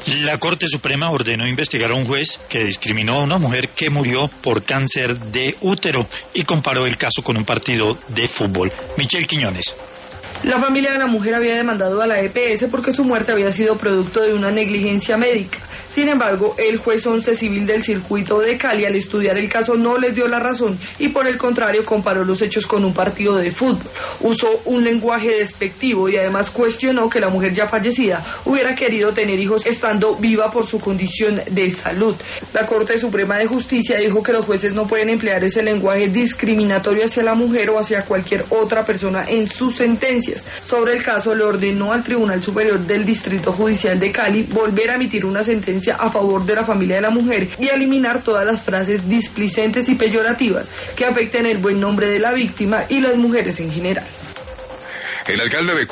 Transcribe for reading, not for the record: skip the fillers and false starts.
La Corte Suprema ordenó investigar a un juez que discriminó a una mujer que murió por cáncer de útero y comparó el caso con un partido de fútbol. Michelle Quiñones. La familia de la mujer había demandado a la EPS porque su muerte había sido producto de una negligencia médica. Sin embargo, el juez 11 civil del circuito de Cali, al estudiar el caso, no les dio la razón y por el contrario comparó los hechos con un partido de fútbol. Usó un lenguaje despectivo y además cuestionó que la mujer ya fallecida hubiera querido tener hijos estando viva por su condición de salud. La Corte Suprema de Justicia dijo que los jueces no pueden emplear ese lenguaje discriminatorio hacia la mujer o hacia cualquier otra persona en sus sentencias. Sobre el caso, le ordenó al Tribunal Superior del Distrito Judicial de Cali volver a emitir una sentencia a favor de la familia de la mujer y eliminar todas las frases displicentes y peyorativas que afecten el buen nombre de la víctima y las mujeres en general. El alcalde de